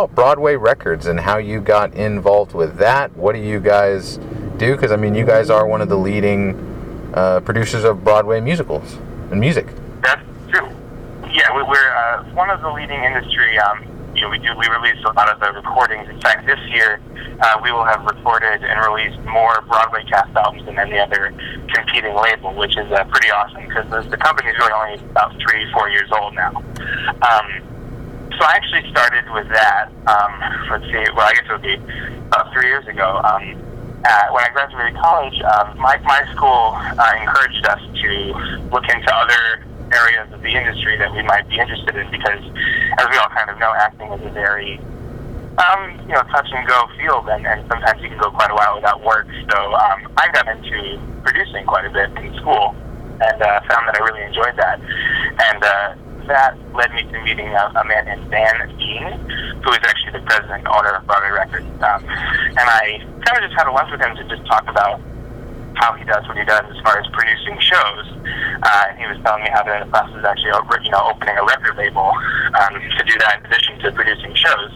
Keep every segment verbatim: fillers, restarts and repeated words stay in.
about Broadway Records and how you got involved with that. What do you guys do? Because, I mean, you guys are one of the leading uh, producers of Broadway musicals and music. That's true. Yeah, we, we're uh, one of the leading industry. Um, you know, we do we release a lot of the recordings. In fact, this year uh, we will have recorded and released more Broadway cast albums than any other competing label, which is uh, pretty awesome because the, the company is really only about three, four years old now. Um, so I actually started with that. Um, let's see. Well, I guess it would be about three years ago. Um, uh, when I graduated college, um, my my school uh, encouraged us to look into other areas of the industry that we might be interested in because, as we all kind of know, acting is a very um, you know, touch and go field, and, and sometimes you can go quite a while without work. So um, I got into producing quite a bit in school, and uh, found that I really enjoyed that. And uh, that led me to meeting a, a man named Dan Dean, who is actually the president and owner of Broadway Records. Um, and I kind of just had a lunch with him to just talk about how he does what he does as far as producing shows. Uh, and he was telling me how the process is actually, you know, opening a record label um, to do that in addition to producing shows.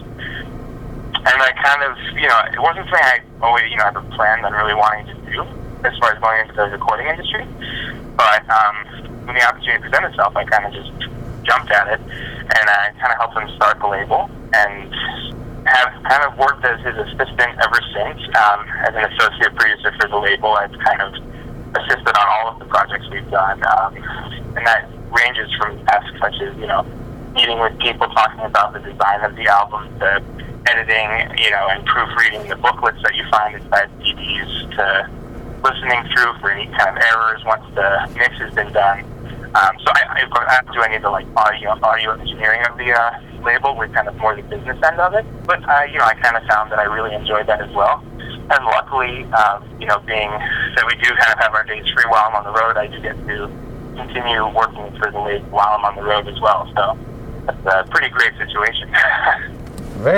And I kind of, you know, it wasn't something I always, you know, ever planned on really wanting to do as far as going into the recording industry. But um, when the opportunity presented itself, I kind of just jumped at it, and I kind of helped him start the label, and have kind of worked as his assistant ever since. Um, as an associate producer for the label, I've kind of assisted on all of the projects we've done, um, and that ranges from tasks such as, you know, meeting with people, talking about the design of the album, to editing, you know, and proofreading the booklets that you find inside C Ds, to listening through for any kind of errors once the mix has been done. Um, so I, I, of course, I don't do any of the like audio, audio engineering of the uh, label. We're kind of more the business end of it. But I, you know, I kind of found that I really enjoyed that as well. And luckily, um, you know, being that we do kind of have our days free while I'm on the road, I do get to continue working for the label while I'm on the road as well. So that's a pretty great situation.